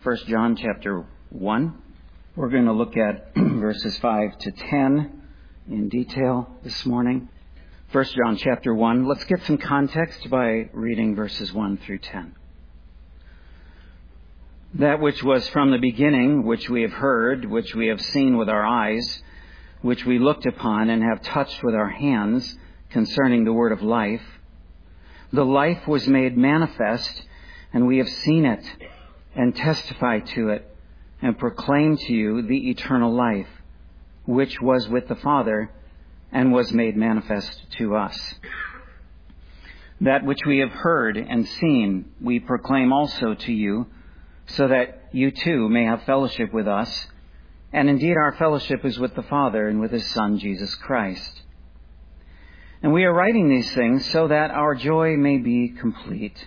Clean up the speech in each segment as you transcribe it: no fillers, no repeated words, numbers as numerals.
1 John chapter 1. We're going to look at verses 5 to 10 in detail this morning. 1 John chapter 1. Let's get some context by reading verses 1 through 10. That which was from the beginning, which we have heard, which we have seen with our eyes, which we looked upon and have touched with our hands concerning the word of life. The life was made manifest, and we have seen it and testify to it and proclaim to you the eternal life, which was with the Father and was made manifest to us. That which we have heard and seen, we proclaim also to you, so that you too may have fellowship with us. And indeed our fellowship is with the Father and with His Son, Jesus Christ. And we are writing these things so that our joy may be complete.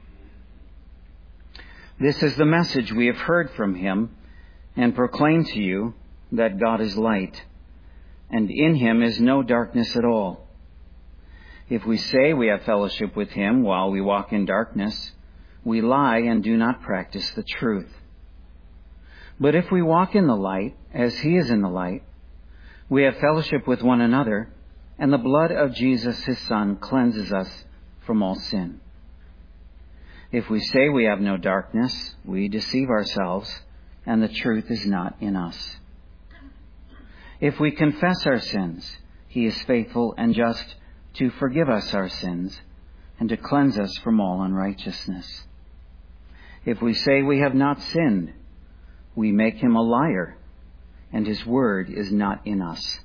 This is the message we have heard from Him and proclaim to you, that God is light, and in Him is no darkness at all. If we say we have fellowship with Him while we walk in darkness, we lie and do not practice the truth. But if we walk in the light, as He is in the light, we have fellowship with one another, and the blood of Jesus, His Son, cleanses us from all sin. If we say we have no darkness, we deceive ourselves, and the truth is not in us. If we confess our sins, He is faithful and just to forgive us our sins and to cleanse us from all unrighteousness. If we say we have not sinned, we make Him a liar, and His word is not in us.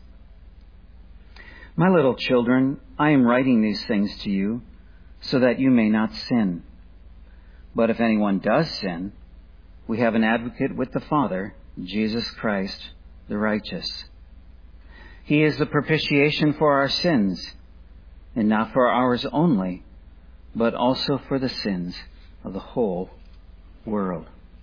My little children, I am writing these things to you so that you may not sin. But if anyone does sin, we have an advocate with the Father, Jesus Christ, the righteous. He is the propitiation for our sins, and not for ours only, but also for the sins of the whole world.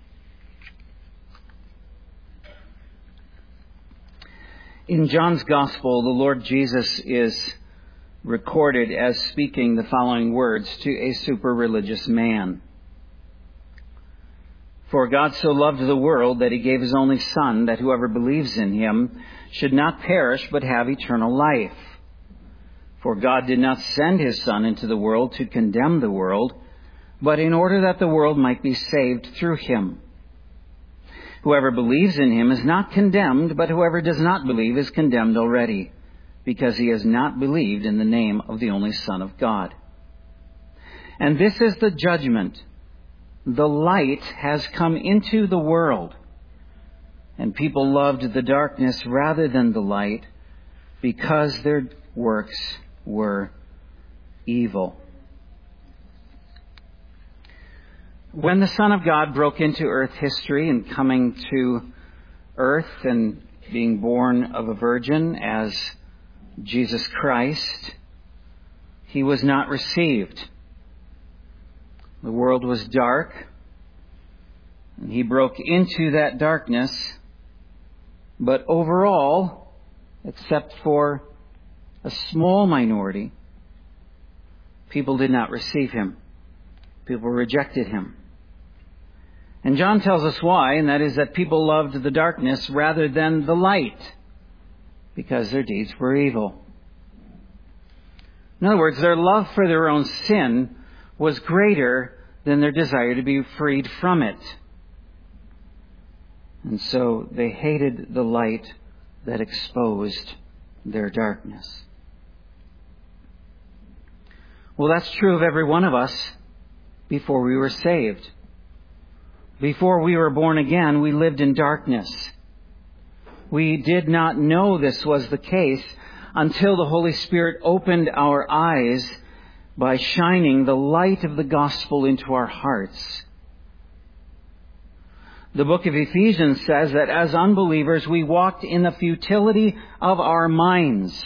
In John's Gospel, the Lord Jesus is recorded as speaking the following words to a super-religious man. For God so loved the world that He gave His only Son, that whoever believes in Him should not perish but have eternal life. For God did not send His Son into the world to condemn the world, but in order that the world might be saved through Him. Whoever believes in Him is not condemned, but whoever does not believe is condemned already, because he has not believed in the name of the only Son of God. And this is the judgment. The light has come into the world, and people loved the darkness rather than the light, because their works were evil. When the Son of God broke into earth history and coming to earth and being born of a virgin as Jesus Christ, He was not received. The world was dark, and He broke into that darkness, but overall, except for a small minority, people did not receive Him. People rejected Him. And John tells us why, and that is that people loved the darkness rather than the light, because their deeds were evil. In other words, their love for their own sin was greater than their desire to be freed from it. And so they hated the light that exposed their darkness. Well, that's true of every one of us before we were saved. Before we were born again, we lived in darkness. We did not know this was the case until the Holy Spirit opened our eyes by shining the light of the gospel into our hearts. The book of Ephesians says that as unbelievers, we walked in the futility of our minds.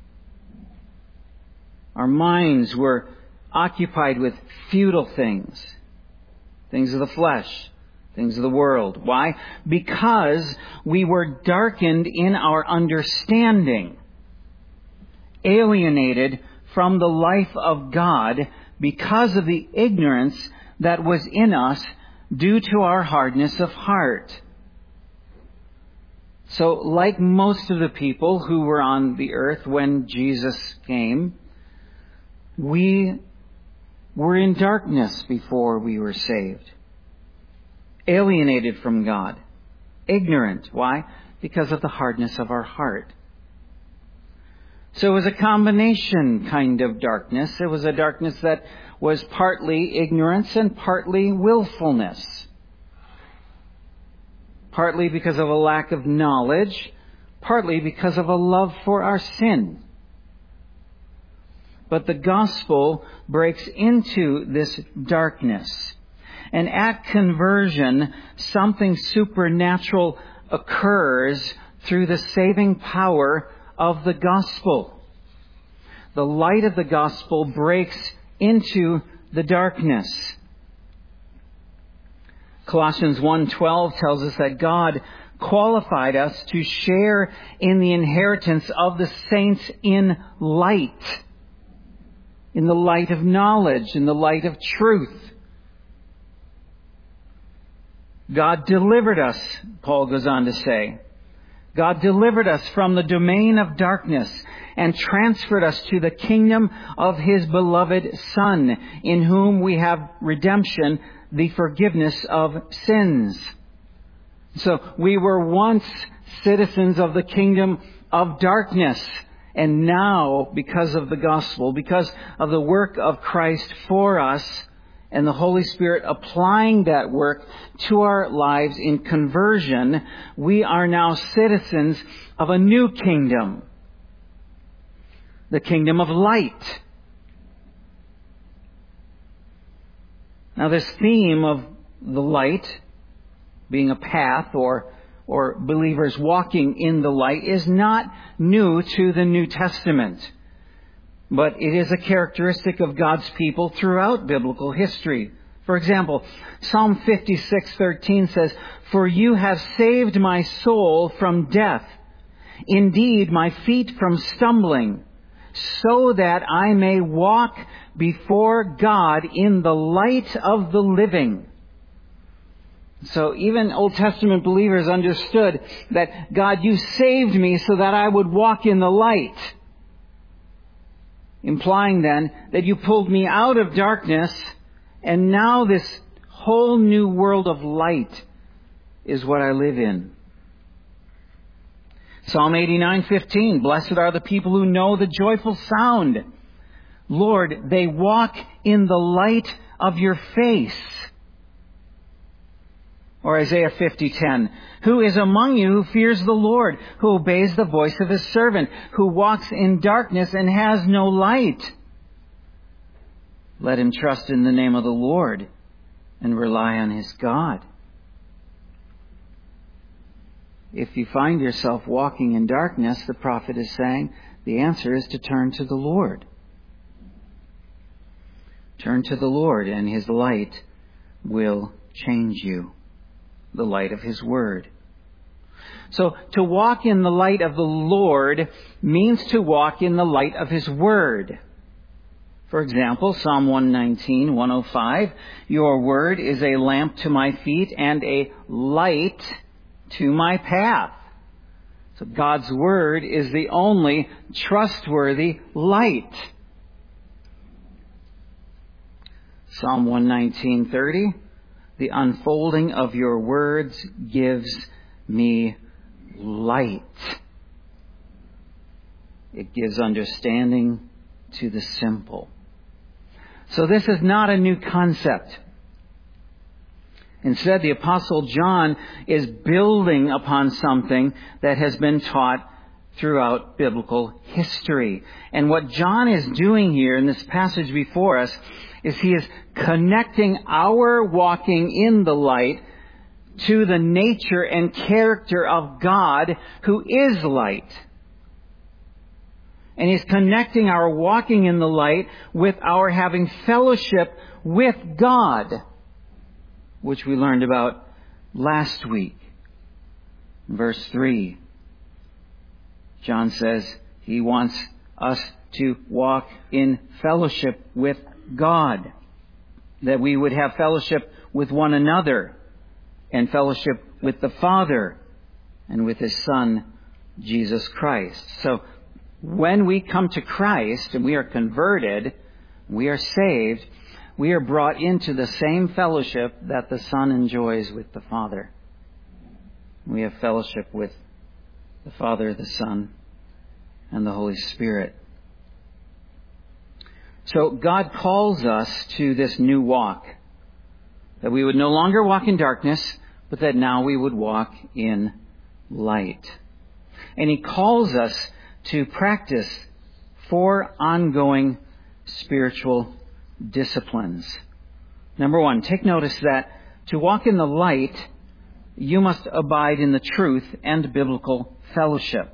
Our minds were occupied with futile things, things of the flesh, things of the world. Why? Because we were darkened in our understanding, alienated from the life of God because of the ignorance that was in us due to our hardness of heart. So, like most of the people who were on the earth when Jesus came, we were in darkness before we were saved. Alienated from God. Ignorant. Why? Because of the hardness of our heart. So it was a combination kind of darkness. It was a darkness that was partly ignorance and partly willfulness. Partly because of a lack of knowledge, partly because of a love for our sin. But the gospel breaks into this darkness. And at conversion, something supernatural occurs through the saving power of the gospel. The light of the gospel breaks into the darkness. Colossians 1:12 tells us that God qualified us to share in the inheritance of the saints in light of knowledge, in the light of truth. God delivered us, Paul goes on to say. God delivered us from the domain of darkness and transferred us to the kingdom of His beloved Son, in whom we have redemption, the forgiveness of sins. So we were once citizens of the kingdom of darkness. And now, because of the gospel, because of the work of Christ for us, and the Holy Spirit applying that work to our lives in conversion, we are now citizens of a new kingdom. The kingdom of light. Now this theme of the light being a path or believers walking in the light is not new to the New Testament. But it is a characteristic of God's people throughout biblical history. For example, Psalm 56:13 says, "For you have saved my soul from death, indeed my feet from stumbling, so that I may walk before God in the light of the living." So even Old Testament believers understood that, God, you saved me so that I would walk in the light. Implying then that you pulled me out of darkness, and now this whole new world of light is what I live in. Psalm 89:15, "Blessed are the people who know the joyful sound. Lord, they walk in the light of your face." Or Isaiah 50:10, "Who is among you who fears the Lord, who obeys the voice of His servant, who walks in darkness and has no light? Let him trust in the name of the Lord and rely on his God." If you find yourself walking in darkness, the prophet is saying, the answer is to turn to the Lord. Turn to the Lord, and His light will change you. The light of His Word. So to walk in the light of the Lord means to walk in the light of His Word. For example, Psalm 119, 105, "Your Word is a lamp to my feet and a light to my path." So God's Word is the only trustworthy light. Psalm 119:30, "The unfolding of your words gives me light." It gives understanding to the simple. So this is not a new concept. Instead, the Apostle John is building upon something that has been taught throughout biblical history. And what John is doing here in this passage before us is he is connecting our walking in the light to the nature and character of God, who is light. And he's connecting our walking in the light with our having fellowship with God, which we learned about last week. Verse 3, John says he wants us to walk in fellowship with God, that we would have fellowship with one another, and fellowship with the Father and with His Son, Jesus Christ. So when we come to Christ and we are converted, we are saved, we are brought into the same fellowship that the Son enjoys with the Father. We have fellowship with the Father, the Son, and the Holy Spirit. So God calls us to this new walk, that we would no longer walk in darkness, but that now we would walk in light. And He calls us to practice 4 ongoing spiritual disciplines. Number 1, take notice that to walk in the light, you must abide in the truth and biblical fellowship.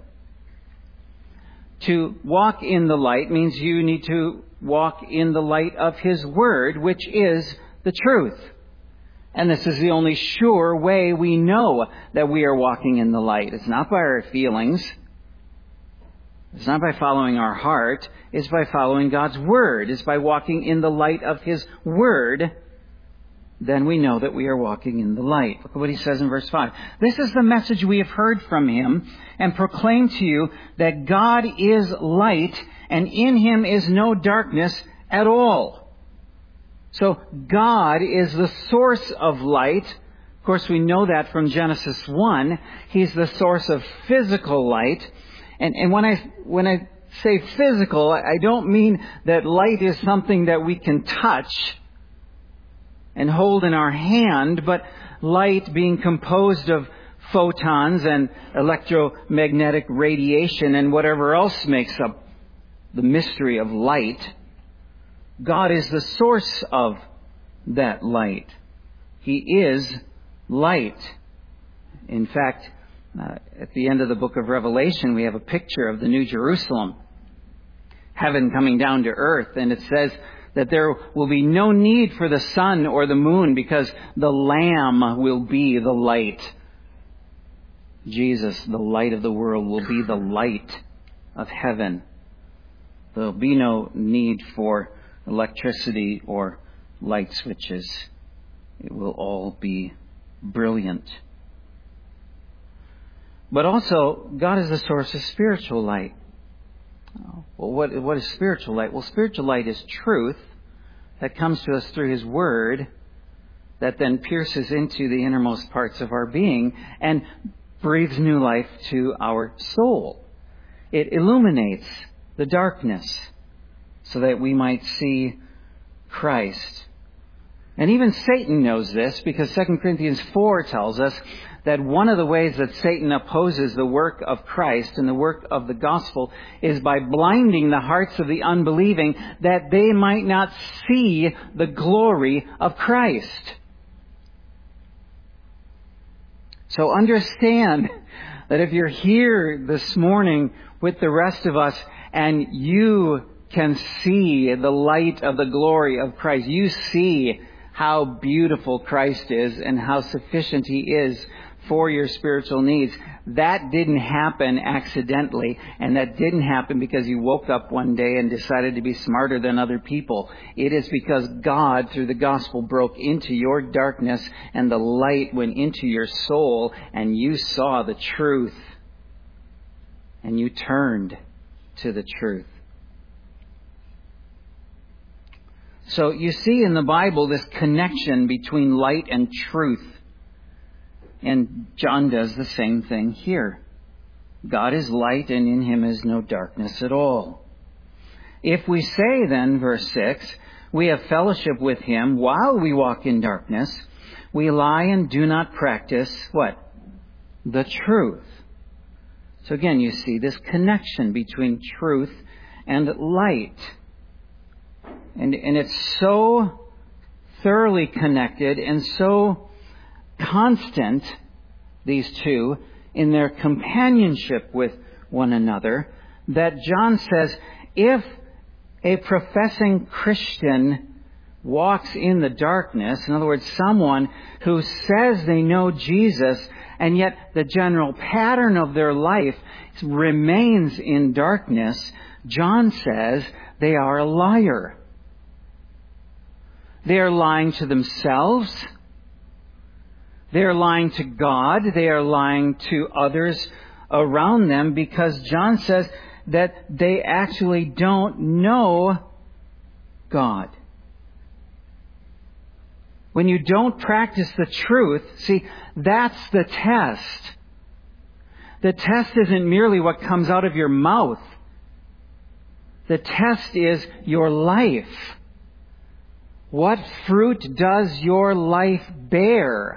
To walk in the light means you need to walk in the light of His Word, which is the truth. And this is the only sure way we know that we are walking in the light. It's not by our feelings. It's not by following our heart. It's by following God's Word. It's by walking in the light of His Word. Then we know that we are walking in the light. Look at what He says in verse 5. This is the message we have heard from Him and proclaim to you, that God is light, and in Him is no darkness at all. So God is the source of light. Of course, we know that from Genesis 1. He's the source of physical light. And when I say physical, I don't mean that light is something that we can touch and hold in our hand, but light being composed of photons and electromagnetic radiation and whatever else makes up the mystery of light. God is the source of that light. He is light. In fact, at the end of the book of Revelation, we have a picture of the New Jerusalem, heaven coming down to earth, and it says that there will be no need for the sun or the moon because the Lamb will be the light. Jesus, the light of the world, will be the light of heaven. There will be no need for electricity or light switches. It will all be brilliant. But also, God is the source of spiritual light. Well, what is spiritual light? Well, spiritual light is truth that comes to us through His Word, that then pierces into the innermost parts of our being and breathes new life to our soul. It illuminates the darkness so that we might see Christ. And even Satan knows this, because 2 Corinthians 4 tells us that one of the ways that Satan opposes the work of Christ and the work of the gospel is by blinding the hearts of the unbelieving, that they might not see the glory of Christ. So understand that if you're here this morning with the rest of us and you can see the light of the glory of Christ, you see how beautiful Christ is and how sufficient He is for your spiritual needs. That didn't happen accidentally, and that didn't happen because you woke up one day and decided to be smarter than other people. It is because God, through the gospel, broke into your darkness and the light went into your soul, and you saw the truth and you turned to the truth. So you see in the Bible this connection between light and truth. And John does the same thing here. God is light, and in Him is no darkness at all. If we say then, verse 6, we have fellowship with Him while we walk in darkness, we lie and do not practice what? The truth. So again, you see this connection between truth and light. And it's so thoroughly connected and so constant, these two, in their companionship with one another, that John says, if a professing Christian walks in the darkness, in other words, someone who says they know Jesus, and yet the general pattern of their life remains in darkness, John says they are a liar. They are lying to themselves, They are lying to God. They are lying to others around them, because John says that they actually don't know God. When you don't practice the truth, see, that's the test. The test isn't merely what comes out of your mouth. The test is your life. What fruit does your life bear?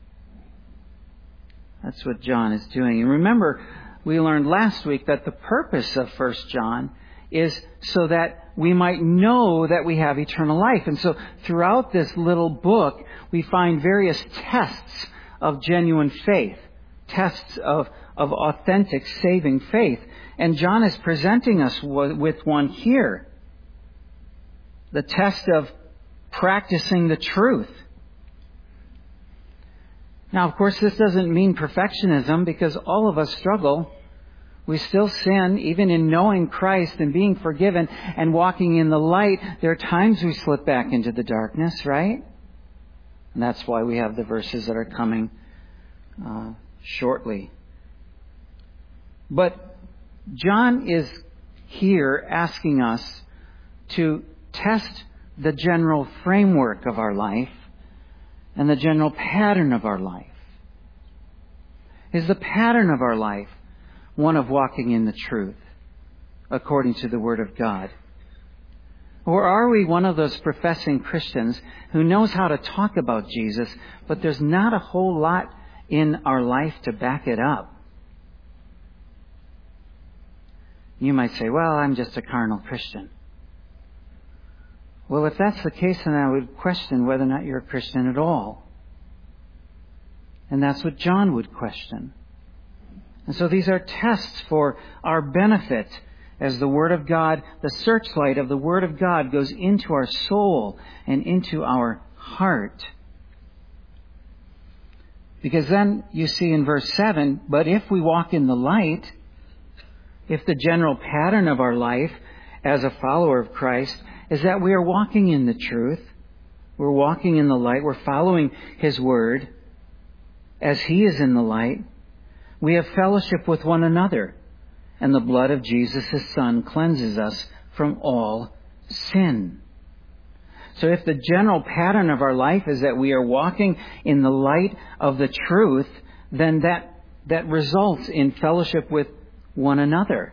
That's what John is doing. And remember, we learned last week that the purpose of 1 John is so that we might know that we have eternal life. And so throughout this little book, we find various tests of genuine faith, tests of authentic saving faith. And John is presenting us with one here. The test of practicing the truth. Now, of course, this doesn't mean perfectionism, because all of us struggle. We still sin, even in knowing Christ and being forgiven and walking in the light. There are times we slip back into the darkness, right? And that's why we have the verses that are coming shortly. But John is here asking us to test the general framework of our life and the general pattern of our life. Is the pattern of our life one of walking in the truth according to the Word of God? Or are we one of those professing Christians who knows how to talk about Jesus, but there's not a whole lot in our life to back it up? You might say, well, I'm just a carnal Christian. Well, if that's the case, then I would question whether or not you're a Christian at all. And that's what John would question. And so these are tests for our benefit as the Word of God, the searchlight of the Word of God, goes into our soul and into our heart. Because then you see in verse 7, but if we walk in the light, if the general pattern of our life as a follower of Christ is that we are walking in the truth, we're walking in the light, we're following His Word as He is in the light, we have fellowship with one another, and the blood of Jesus, His Son, cleanses us from all sin. So if the general pattern of our life is that we are walking in the light of the truth, then that results in fellowship with one another.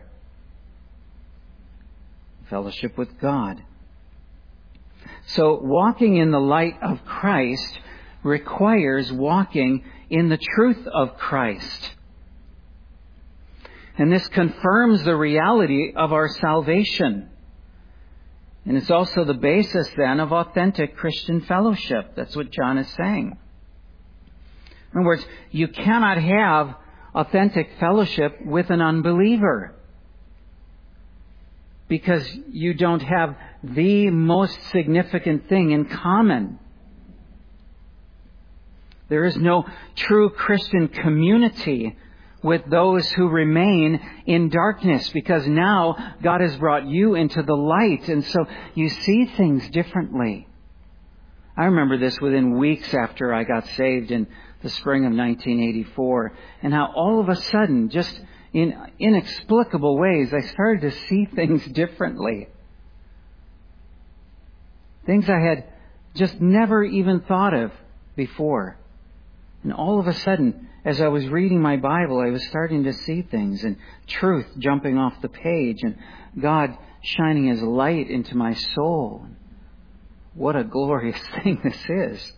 Fellowship with God. So walking in the light of Christ requires walking in the truth of Christ. And this confirms the reality of our salvation. And it's also the basis then of authentic Christian fellowship. That's what John is saying. In other words, you cannot have authentic fellowship with an unbeliever, because you don't have the most significant thing in common. There is no true Christian community with those who remain in darkness, because now God has brought you into the light, and so you see things differently. I remember this within weeks after I got saved in the spring of 1984, and how all of a sudden, just in inexplicable ways, I started to see things differently. Things I had just never even thought of before. And all of a sudden, as I was reading my Bible, I was starting to see things, and truth jumping off the page, and God shining His light into my soul. What a glorious thing this is.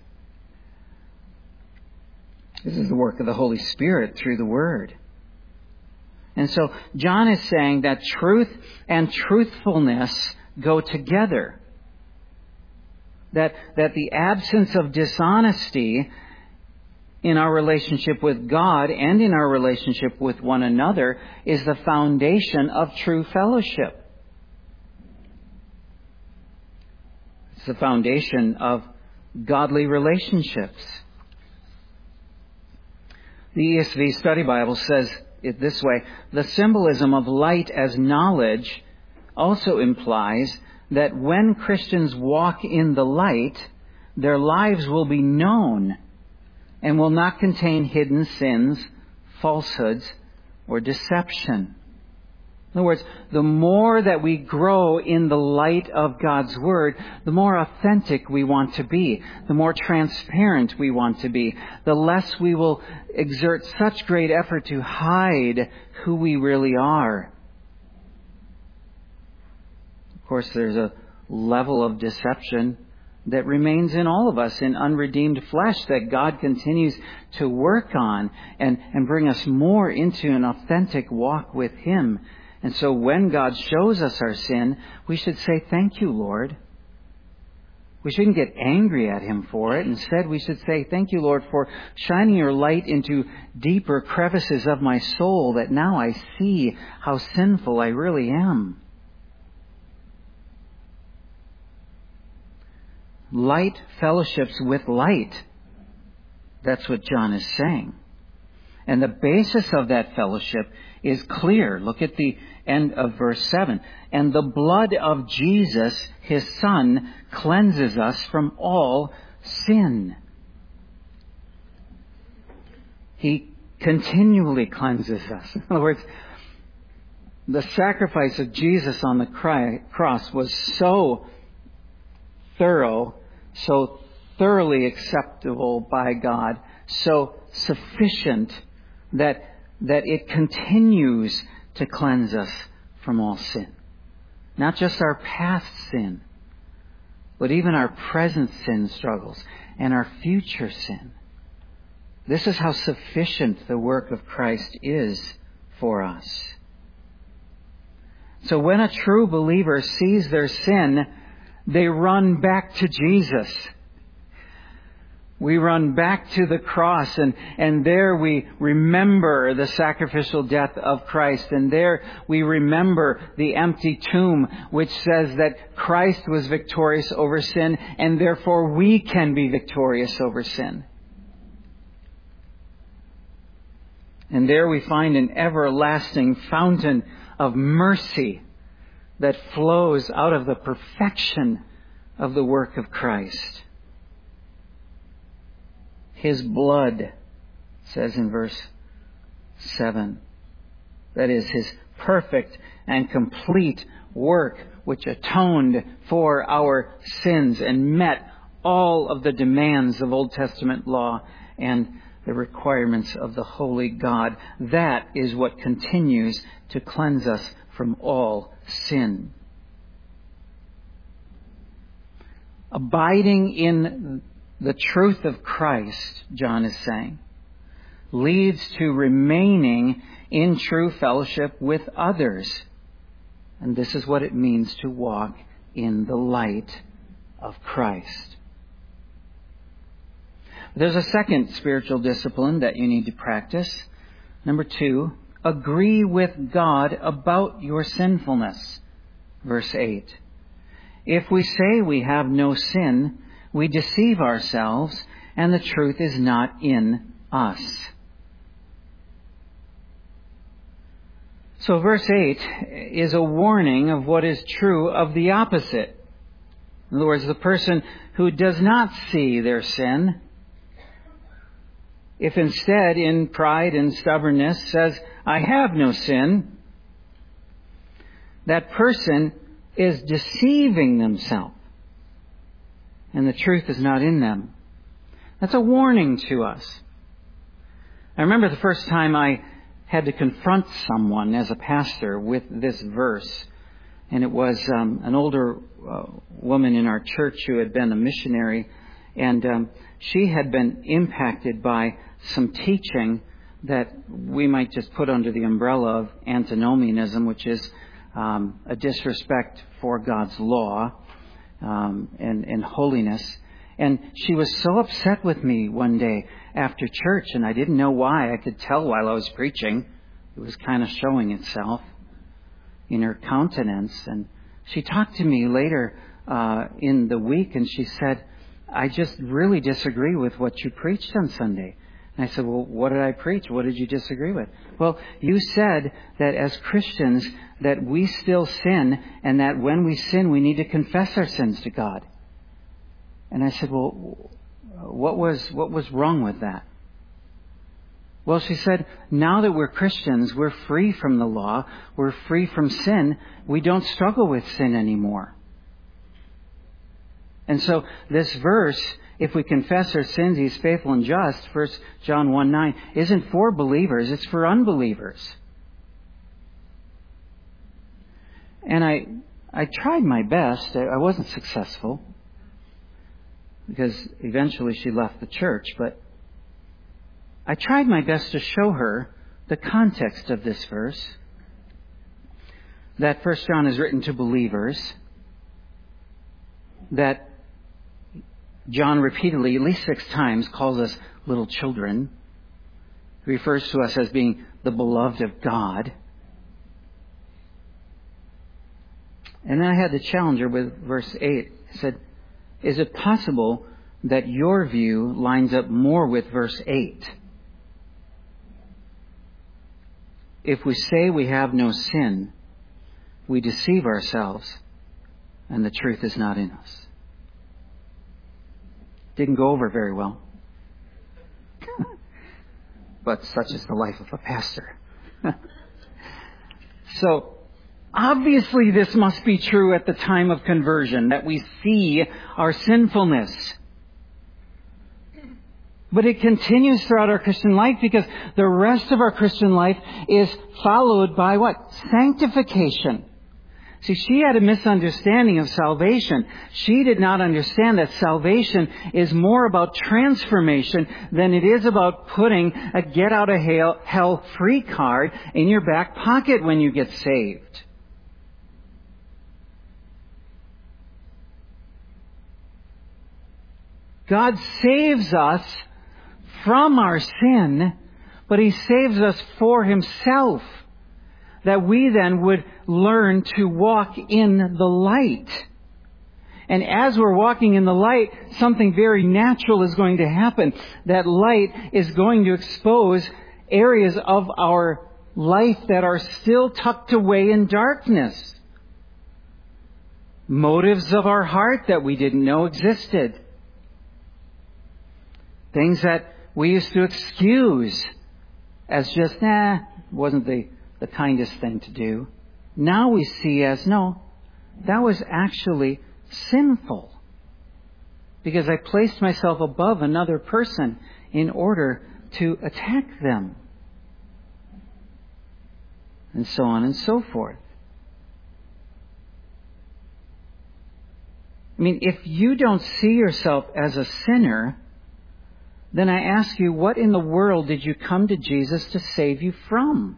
This is the work of the Holy Spirit through the Word. And so John is saying that truth and truthfulness go together. That the absence of dishonesty in our relationship with God and in our relationship with one another is the foundation of true fellowship. It's the foundation of godly relationships. The ESV Study Bible says it this way: the symbolism of light as knowledge also implies that when Christians walk in the light, their lives will be known and will not contain hidden sins, falsehoods, or deception. In other words, the more that we grow in the light of God's Word, the more authentic we want to be, the more transparent we want to be, the less we will exert such great effort to hide who we really are. Of course, there's a level of deception that remains in all of us, in unredeemed flesh, that God continues to work on and bring us more into an authentic walk with Him. And so when God shows us our sin, we should say, "Thank you, Lord." We shouldn't get angry at Him for it. Instead, we should say, "Thank you, Lord, for shining your light into deeper crevices of my soul, that now I see how sinful I really am." Light fellowships with light. That's what John is saying. And the basis of that fellowship is clear. Look at the end of verse 7. "And the blood of Jesus, His Son, cleanses us from all sin." He continually cleanses us. In other words, the sacrifice of Jesus on the cross was so thorough, so thoroughly acceptable by God, so sufficient that it continues to cleanse us from all sin. Not just our past sin, but even our present sin struggles and our future sin. This is how sufficient the work of Christ is for us. So when a true believer sees their sin, they run back to Jesus. We run back to the cross, and there we remember the sacrificial death of Christ. And there we remember the empty tomb, which says that Christ was victorious over sin, and therefore we can be victorious over sin. And there we find an everlasting fountain of mercy that flows out of the perfection of the work of Christ. His blood, says in verse 7, that is His perfect and complete work, which atoned for our sins and met all of the demands of Old Testament law and the requirements of the holy God. That is what continues to cleanse us from all sin. Abiding in the truth of Christ, John is saying, leads to remaining in true fellowship with others. And this is what it means to walk in the light of Christ. There's a second spiritual discipline that you need to practice. Number 2, agree with God about your sinfulness. Verse 8. If we say we have no sin, we deceive ourselves, and the truth is not in us. So verse 8 is a warning of what is true of the opposite. In other words, the person who does not see their sin, if instead in pride and stubbornness says, "I have no sin," that person is deceiving themselves, and the truth is not in them. That's a warning to us. I remember the first time I had to confront someone as a pastor with this verse, and it was an older woman in our church who had been a missionary, and she had been impacted by some teaching that we might just put under the umbrella of antinomianism, which is a disrespect for God's law and holiness. And she was so upset with me one day after church, and I didn't know why. I could tell while I was preaching. It was kind of showing itself in her countenance. And she talked to me later in the week, and she said, "I just really disagree with what you preached on Sunday." And I said, "Well, what did I preach? What did you disagree with?" "Well, you said that as Christians that we still sin, and that when we sin we need to confess our sins to God." And I said, "Well, what was wrong with that?" Well, she said, now that we're Christians, we're free from the law, we're free from sin, we don't struggle with sin anymore. And so this verse, if we confess our sins, He's faithful and just, 1 John 1:9, isn't for believers, it's for unbelievers. And I tried my best. I wasn't successful because eventually she left the church, but I tried my best to show her the context of this verse, that 1 John is written to believers, that John repeatedly, at least 6 times, calls us little children. He refers to us as being the beloved of God. And then I had to challenge her with verse 8. I said, is it possible that your view lines up more with verse 8? If we say we have no sin, we deceive ourselves, and the truth is not in us. Didn't go over very well. But such is the life of a pastor. So, obviously this must be true at the time of conversion, that we see our sinfulness. But it continues throughout our Christian life because the rest of our Christian life is followed by what? Sanctification. See, she had a misunderstanding of salvation. She did not understand that salvation is more about transformation than it is about putting a get out of hell free card in your back pocket when you get saved. God saves us from our sin, but He saves us for Himself, that we then would learn to walk in the light. And as we're walking in the light, something very natural is going to happen. That light is going to expose areas of our life that are still tucked away in darkness. Motives of our heart that we didn't know existed. Things that we used to excuse as just, wasn't the kindest thing to do. Now we see as, no, that was actually sinful. Because I placed myself above another person in order to attack them. And so on and so forth. I mean, if you don't see yourself as a sinner, then I ask you, what in the world did you come to Jesus to save you from?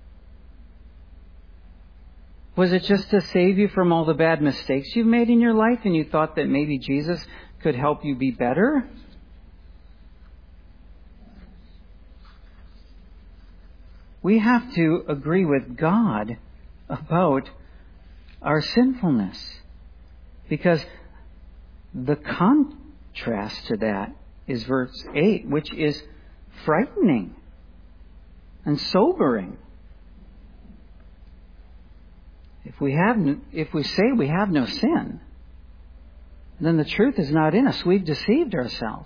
Was it just to save you from all the bad mistakes you've made in your life and you thought that maybe Jesus could help you be better? We have to agree with God about our sinfulness. Because the contrast to that is verse 8, which is frightening and sobering. If we say we have no sin, then the truth is not in us. We've deceived ourselves.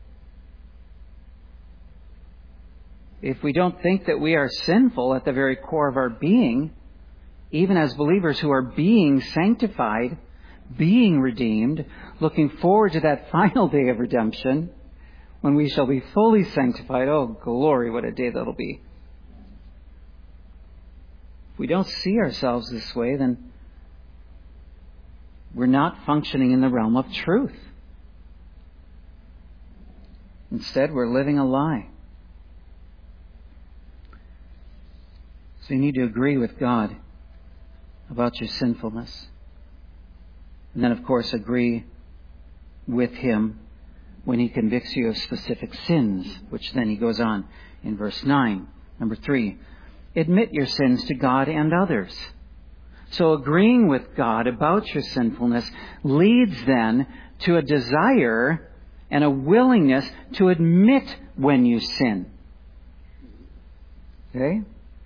If we don't think that we are sinful at the very core of our being, even as believers who are being sanctified, being redeemed, looking forward to that final day of redemption, when we shall be fully sanctified. Oh, glory, what a day that'll be. If we don't see ourselves this way, then we're not functioning in the realm of truth. Instead, we're living a lie. So you need to agree with God about your sinfulness. And then, of course, agree with Him when He convicts you of specific sins, which then He goes on in verse 9. Number 3, admit your sins to God and others. So agreeing with God about your sinfulness leads then to a desire and a willingness to admit when you sin. Okay?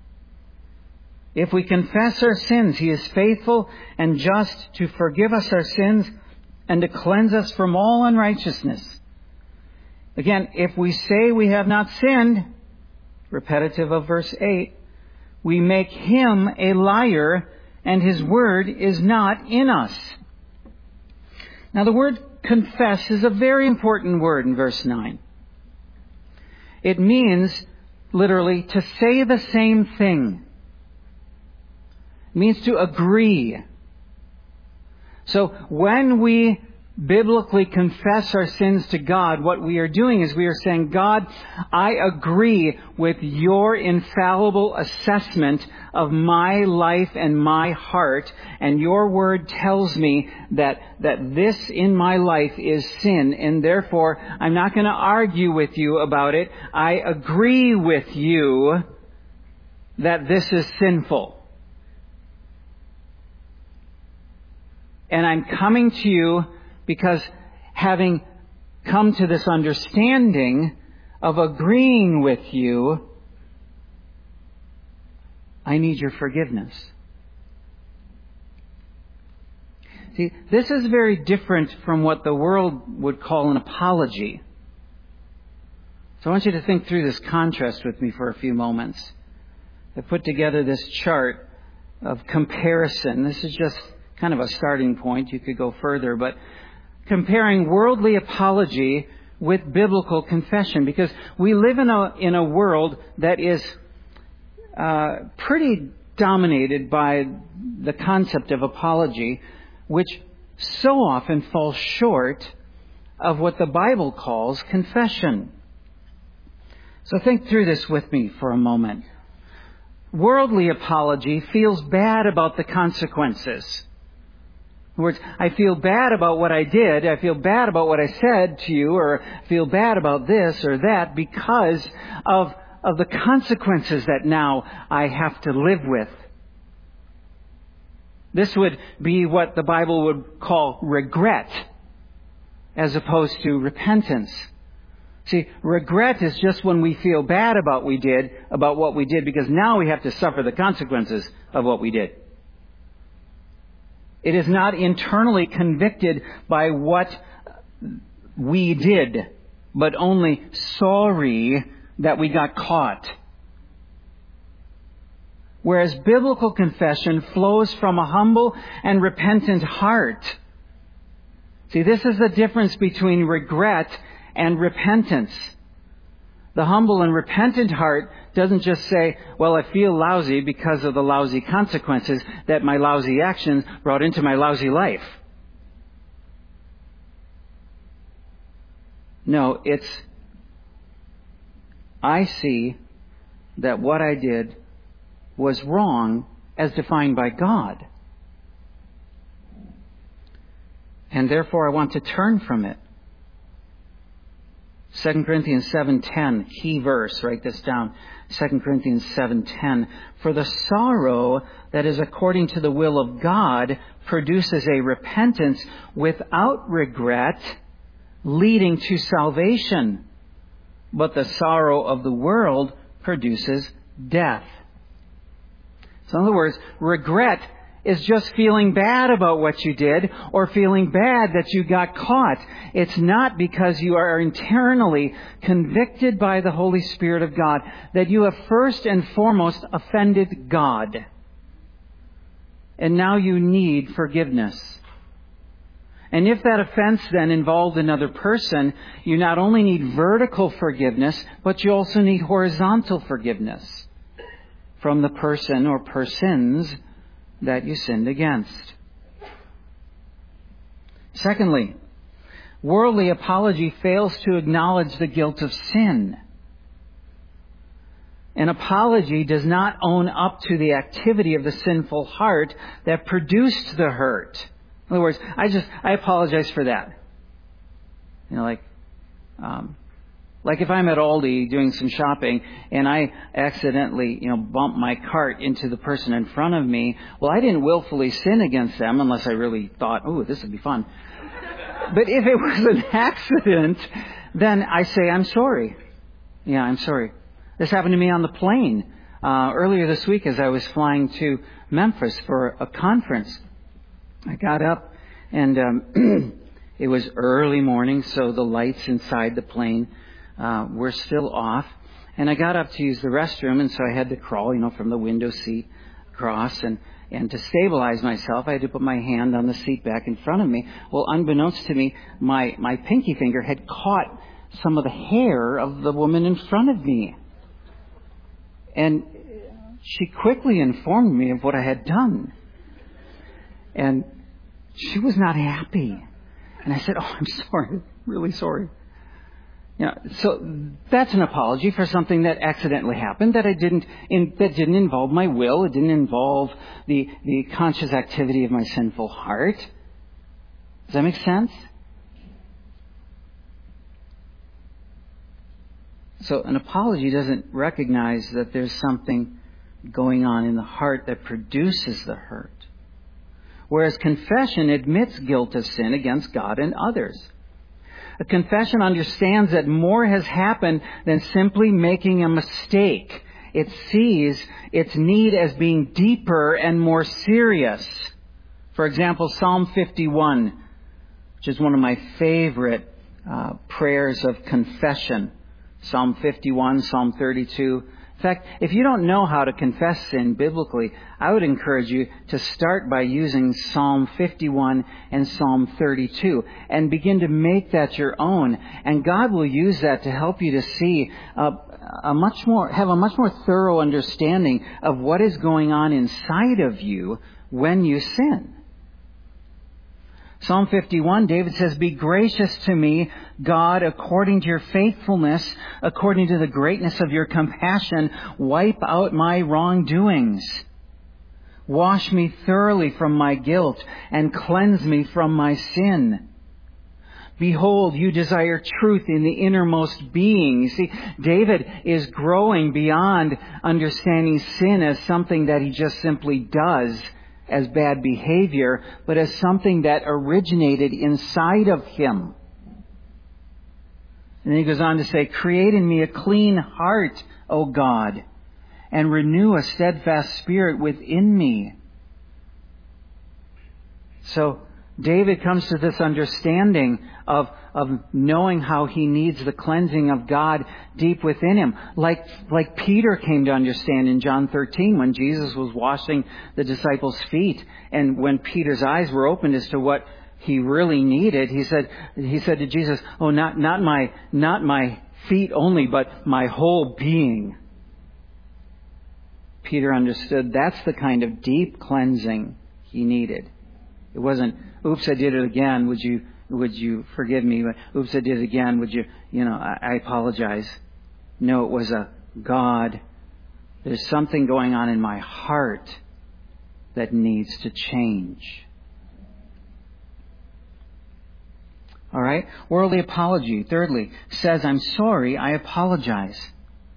If we confess our sins, He is faithful and just to forgive us our sins and to cleanse us from all unrighteousness. Again, if we say we have not sinned, repetitive of verse 8, we make him a liar, and his word is not in us. Now the word confess is a very important word in verse 9. It means, literally, to say the same thing. It means to agree. So when we biblically confess our sins to God, what we are doing is we are saying, God, I agree with your infallible assessment of my life and my heart, and your word tells me that this in my life is sin, and therefore I'm not going to argue with you about it. I agree with you that this is sinful. And I'm coming to you because having come to this understanding of agreeing with you, I need your forgiveness. See, this is very different from what the world would call an apology. So I want you to think through this contrast with me for a few moments. I put together this chart of comparison. This is just kind of a starting point. You could go further, but comparing worldly apology with biblical confession, because we live in a world that is pretty dominated by the concept of apology, which so often falls short of what the Bible calls confession. So think through this with me for a moment. Worldly apology feels bad about the consequences. In other words, I feel bad about what I did, I feel bad about what I said to you, or I feel bad about this or that because of the consequences that now I have to live with. This would be what the Bible would call regret, as opposed to repentance. See, regret is just when we feel bad about what we did, because now we have to suffer the consequences of what we did. It is not internally convicted by what we did, but only sorry that we got caught. Whereas biblical confession flows from a humble and repentant heart. See, this is the difference between regret and repentance. The humble and repentant heart doesn't just say, well, I feel lousy because of the lousy consequences that my lousy actions brought into my lousy life. No, it's, I see that what I did was wrong as defined by God. And therefore I want to turn from it. 2 Corinthians 7:10, key verse, write this down. 2 Corinthians 7:10. For the sorrow that is according to the will of God produces a repentance without regret, leading to salvation. But the sorrow of the world produces death. So in other words, regret is just feeling bad about what you did or feeling bad that you got caught. It's not because you are internally convicted by the Holy Spirit of God that you have first and foremost offended God. And now you need forgiveness. And if that offense then involved another person, you not only need vertical forgiveness, but you also need horizontal forgiveness from the person or persons that you sinned against. Secondly, worldly apology fails to acknowledge the guilt of sin. An apology does not own up to the activity of the sinful heart that produced the hurt. In other words, I apologize for that. You know, like if I'm at Aldi doing some shopping and I accidentally, bump my cart into the person in front of me, well, I didn't willfully sin against them unless I really thought, oh, this would be fun. But if it was an accident, then I say, I'm sorry. Yeah, I'm sorry. This happened to me on the plane earlier this week as I was flying to Memphis for a conference. I got up and it was early morning, so the lights inside the plane were still off. And I got up to use the restroom, and so I had to crawl, from the window seat across. And to stabilize myself, I had to put my hand on the seat back in front of me. Well, unbeknownst to me, my pinky finger had caught some of the hair of the woman in front of me. And she quickly informed me of what I had done. And she was not happy. And I said, "Oh, I'm sorry, really sorry." So that's an apology for something that accidentally happened, that didn't involve my will. It didn't involve the conscious activity of my sinful heart. Does that make sense? So an apology doesn't recognize that there's something going on in the heart that produces the hurt. Whereas confession admits guilt of sin against God and others. A confession understands that more has happened than simply making a mistake. It sees its need as being deeper and more serious. For example, Psalm 51, which is one of my favorite prayers of confession. Psalm 51, Psalm 32. In fact, if you don't know how to confess sin biblically, I would encourage you to start by using Psalm 51 and Psalm 32 and begin to make that your own. And God will use that to help you to see have a much more thorough understanding of what is going on inside of you when you sin. Psalm 51, David says, "Be gracious to me, God, according to your faithfulness, according to the greatness of your compassion, wipe out my wrongdoings. Wash me thoroughly from my guilt and cleanse me from my sin. Behold, you desire truth in the innermost being." You see, David is growing beyond understanding sin as something that he just simply does as bad behavior, but as something that originated inside of him. And then he goes on to say, "Create in me a clean heart, O God, and renew a steadfast spirit within me." So David comes to this understanding of knowing how he needs the cleansing of God deep within him. Like Peter came to understand in John 13 when Jesus was washing the disciples' feet. And when Peter's eyes were opened as to what he really needed, he said to Jesus, "Oh, not my feet only, but my whole being." Peter understood that's the kind of deep cleansing he needed. It wasn't, "Oops, I did it again. Would you forgive me? Oops, I did it again. Would you, I apologize." No, it was a, "God, there's something going on in my heart that needs to change." All right? Worldly apology, thirdly, says, "I'm sorry, I apologize."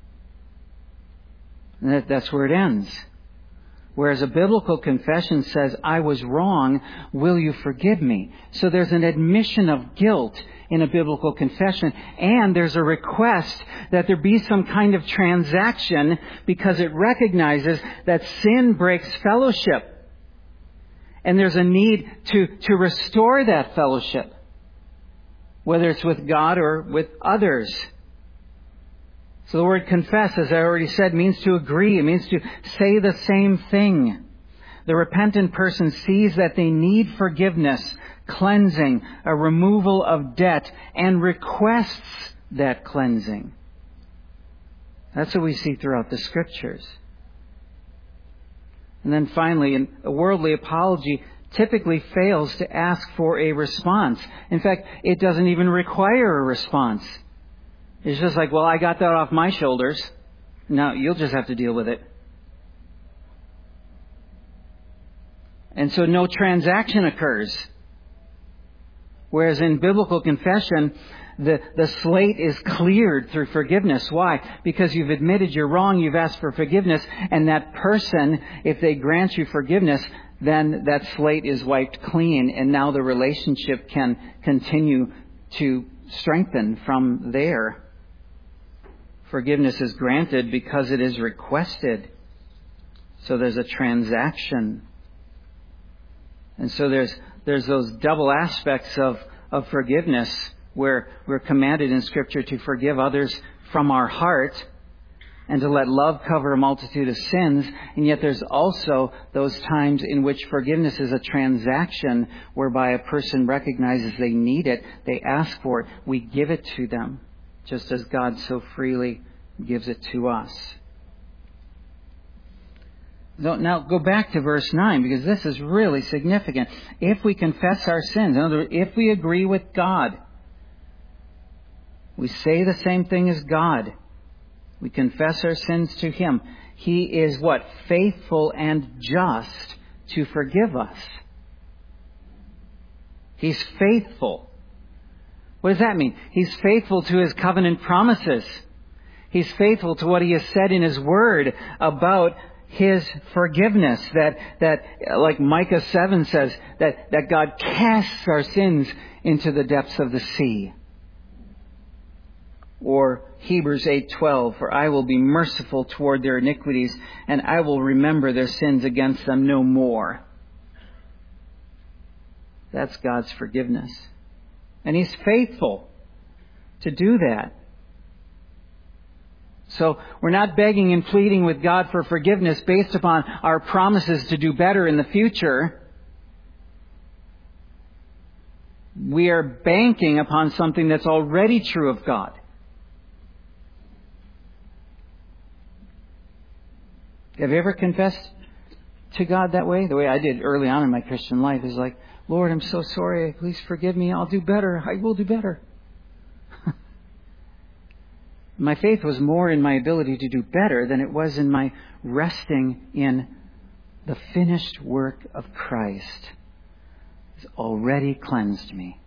And that's where it ends. Whereas a biblical confession says, "I was wrong, will you forgive me?" So there's an admission of guilt in a biblical confession, and there's a request that there be some kind of transaction because it recognizes that sin breaks fellowship. And there's a need to restore that fellowship, whether it's with God or with others. So the word confess, as I already said, means to agree. It means to say the same thing. The repentant person sees that they need forgiveness, cleansing, a removal of debt, and requests that cleansing. That's what we see throughout the Scriptures. And then finally, a worldly apology typically fails to ask for a response. In fact, it doesn't even require a response. It's just like, "Well, I got that off my shoulders. Now you'll just have to deal with it." And so no transaction occurs. Whereas in biblical confession, the slate is cleared through forgiveness. Why? Because you've admitted you're wrong, you've asked for forgiveness, and that person, if they grant you forgiveness, then that slate is wiped clean, and now the relationship can continue to strengthen from there. Forgiveness is granted because it is requested. So there's a transaction. And so there's those double aspects of forgiveness where we're commanded in Scripture to forgive others from our heart. and to let love cover a multitude of sins. And yet there's also those times in which forgiveness is a transaction whereby a person recognizes they need it, they ask for it, we give it to them, just as God so freely gives it to us. Now go back to verse 9, because this is really significant. If we confess our sins, in other words, if we agree with God, we say the same thing as God, we confess our sins to Him, He is what? Faithful and just to forgive us. He's faithful. What does that mean? He's faithful to His covenant promises. He's faithful to what He has said in His Word about His forgiveness, that like Micah 7 says, that God casts our sins into the depths of the sea. Or Hebrews 8:12, for I will be merciful toward their iniquities, and I will remember their sins against them no more. That's God's forgiveness. And He's faithful to do that. So we're not begging and pleading with God for forgiveness based upon our promises to do better in the future. We are banking upon something that's already true of God. Have you ever confessed to God that way? The way I did early on in my Christian life is like, Lord, I'm so sorry. Please forgive me. I'll do better. I will do better. My faith was more in my ability to do better than it was in my resting in the finished work of Christ. He's already cleansed me.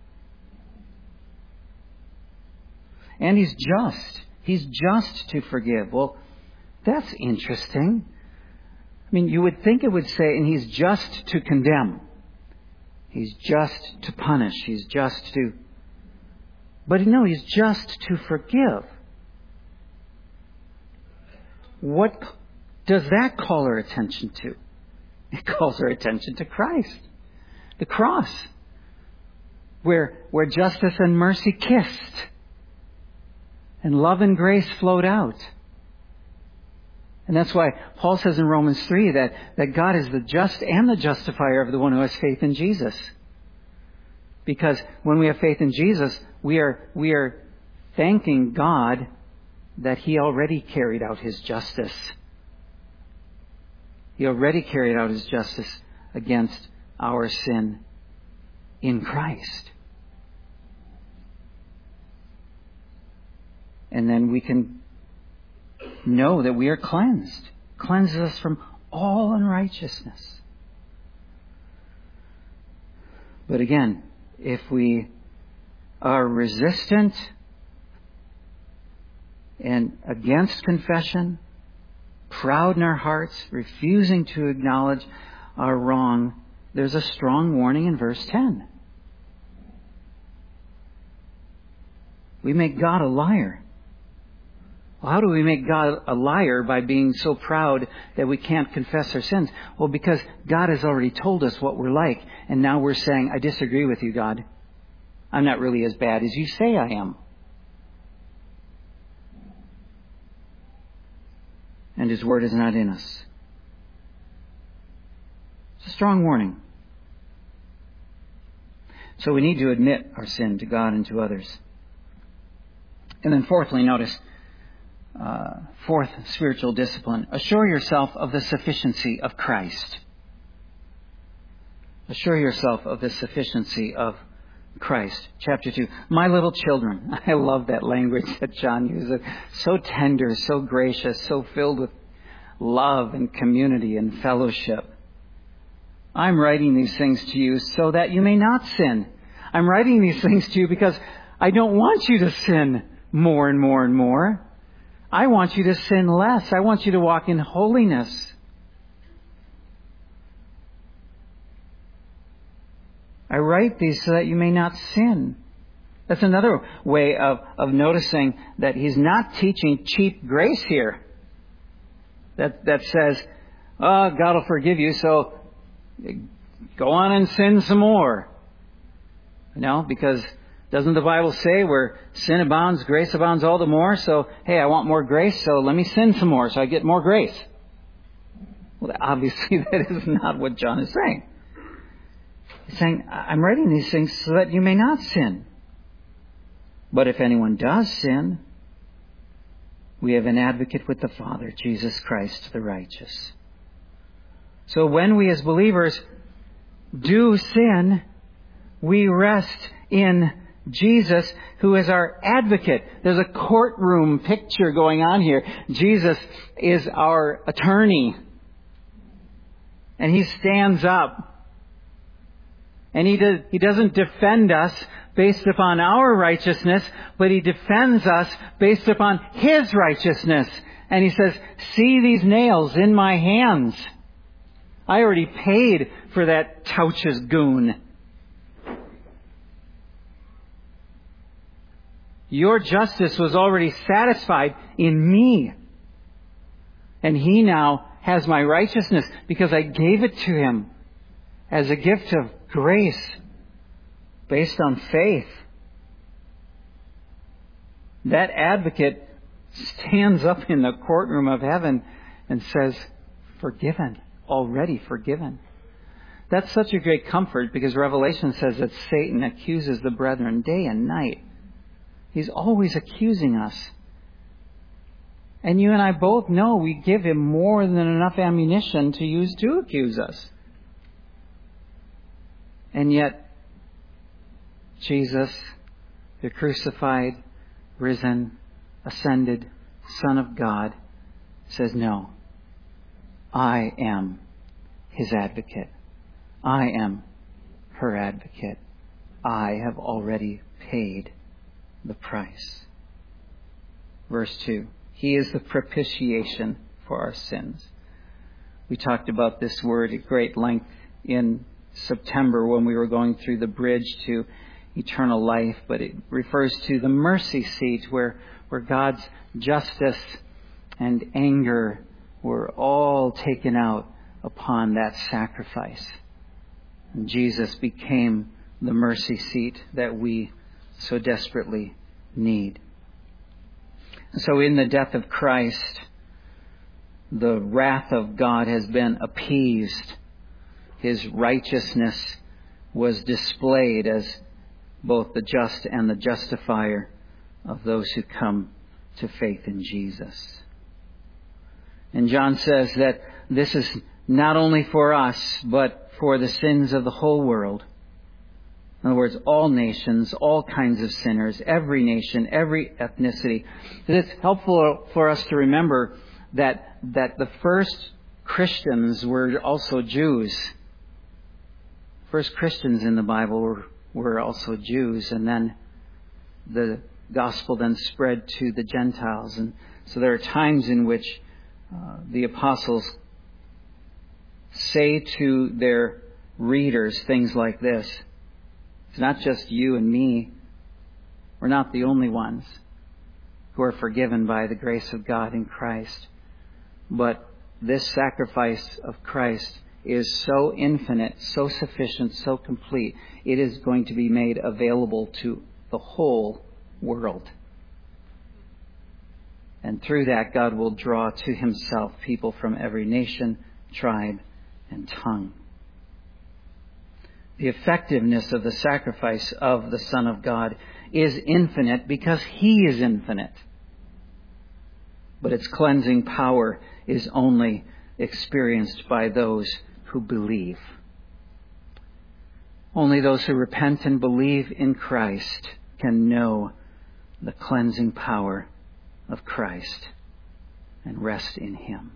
And He's just. He's just to forgive. Well, that's interesting. I mean, you would think it would say, and He's just to condemn. He's just to punish. He's just to... But no, He's just to forgive. What does that call our attention to? It calls our attention to Christ. The cross. Where justice and mercy kissed. And love and grace flowed out. And that's why Paul says in Romans 3 that God is the just and the justifier of the one who has faith in Jesus. Because when we have faith in Jesus, we are thanking God that He already carried out His justice. He already carried out His justice against our sin in Christ. And then we can know that we are cleansed. Cleanses us from all unrighteousness. But again, if we are resistant and against confession, proud in our hearts, refusing to acknowledge our wrong, there's a strong warning in verse 10. We make God a liar. Well, how do we make God a liar by being so proud that we can't confess our sins? Well, because God has already told us what we're like, and now we're saying, I disagree with you, God. I'm not really as bad as you say I am. And His Word is not in us. It's a strong warning. So we need to admit our sin to God and to others. And then fourthly, notice, fourth spiritual discipline. Assure yourself of the sufficiency of Christ. Assure yourself of the sufficiency of Christ. Chapter 2. My little children. I love that language that John uses. So tender, so gracious, so filled with love and community and fellowship. I'm writing these things to you so that you may not sin. I'm writing these things to you because I don't want you to sin more and more and more. I want you to sin less. I want you to walk in holiness. I write these so that you may not sin. That's another way of noticing that he's not teaching cheap grace here. That says, oh, God will forgive you, so go on and sin some more. You know, because Doesn't the Bible say where sin abounds, grace abounds all the more? So, hey, I want more grace, so let me sin some more so I get more grace. Well, obviously that is not what John is saying. He's saying, I'm writing these things so that you may not sin. But if anyone does sin, we have an advocate with the Father, Jesus Christ the righteous. So when we as believers do sin, we rest in Jesus, who is our advocate. There's a courtroom picture going on here. Jesus is our attorney. And He stands up. And He doesn't defend us based upon our righteousness, but He defends us based upon His righteousness. And He says, see these nails in my hands. I already paid for that Touches goon. Your justice was already satisfied in me. And He now has my righteousness because I gave it to Him as a gift of grace based on faith. That advocate stands up in the courtroom of heaven and says, forgiven, already forgiven. That's such a great comfort because Revelation says that Satan accuses the brethren day and night. He's always accusing us. And you and I both know we give him more than enough ammunition to use to accuse us. And yet, Jesus, the crucified, risen, ascended Son of God, says, no, I am His advocate. I am her advocate. I have already paid the price. Verse 2. He is the propitiation for our sins. We talked about this word at great length in September when we were going through the bridge to eternal life, but it refers to the mercy seat where God's justice and anger were all taken out upon that sacrifice. And Jesus became the mercy seat that we so desperately need. So in the death of Christ, the wrath of God has been appeased. His righteousness was displayed as both the just and the justifier of those who come to faith in Jesus. And John says that this is not only for us, but for the sins of the whole world. In other words, all nations, all kinds of sinners, every nation, every ethnicity. It's helpful for us to remember that the first Christians were also Jews. First Christians in the Bible were also Jews, and then the gospel then spread to the Gentiles. And so there are times in which the apostles say to their readers things like this. It's not just you and me. We're not the only ones who are forgiven by the grace of God in Christ. But this sacrifice of Christ is so infinite, so sufficient, so complete. It is going to be made available to the whole world. And through that, God will draw to Himself people from every nation, tribe, and tongue. The effectiveness of the sacrifice of the Son of God is infinite because He is infinite. But its cleansing power is only experienced by those who believe. Only those who repent and believe in Christ can know the cleansing power of Christ and rest in Him.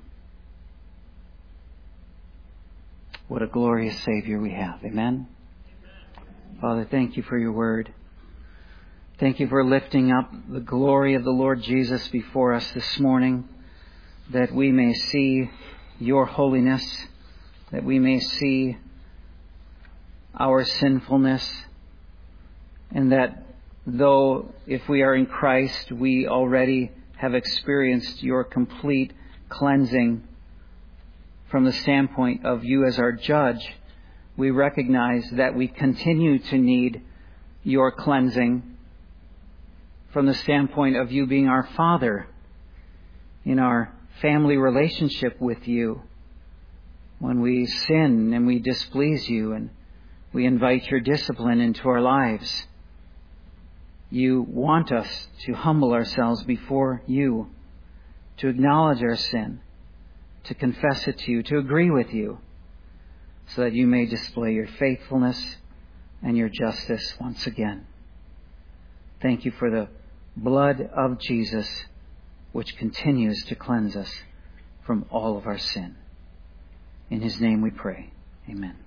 What a glorious Savior we have. Amen? Father, thank You for Your word. Thank You for lifting up the glory of the Lord Jesus before us this morning, that we may see Your holiness, that we may see our sinfulness, and that though if we are in Christ, we already have experienced Your complete cleansing from the standpoint of You as our judge, we recognize that we continue to need your cleansing from the standpoint of you being our Father in our family relationship with you. When we sin and we displease you and we invite your discipline into our lives, you want us to humble ourselves before you, to acknowledge our sin, to confess it to you, to agree with you, so that you may display your faithfulness and your justice once again. Thank you for the blood of Jesus, which continues to cleanse us from all of our sin. In His name we pray. Amen.